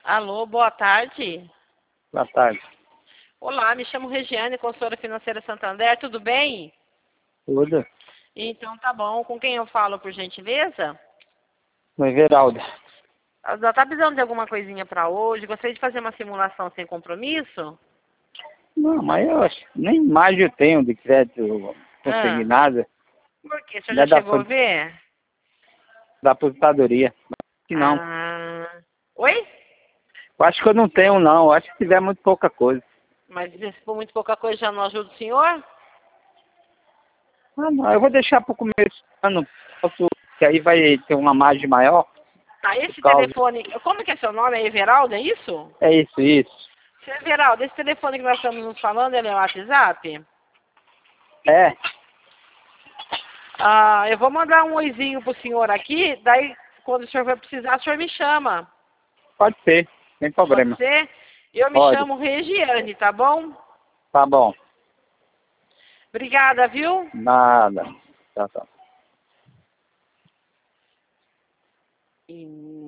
Alô, boa tarde. Boa tarde. Olá, me chamo Regiane, consultora financeira Santander, tudo bem? Tudo? Então tá bom. Com quem eu falo, por gentileza? No Everaldo. Ela tá precisando de alguma coisinha para hoje? Gostaria de fazer uma simulação sem compromisso? Não, mas eu acho, nem mais eu tenho de crédito consignado. Por quê? O senhor Não já é chegou a ver? da aposentadoria. Acho que não. Ah. Oi? Eu acho que eu não tenho, não. Eu acho que tiver muito pouca coisa. Mas se for muito pouca coisa, já não ajuda o senhor? Ah, não. Eu vou deixar para o começo do ano, que aí vai ter uma margem maior. Tá, esse Por causa... telefone... Como que é seu nome? É Everaldo, é isso? É isso, isso. Seu Everaldo, esse telefone que nós estamos nos falando, ele é o WhatsApp? É, Ah, eu vou mandar um oizinho pro senhor aqui, daí quando o senhor vai precisar, o senhor me chama. pode ser. Sem Pode problema. ser? Eu me Pode. chamo Regiane, tá bom? Tá bom. Obrigada, viu? Nada. Tá, tá.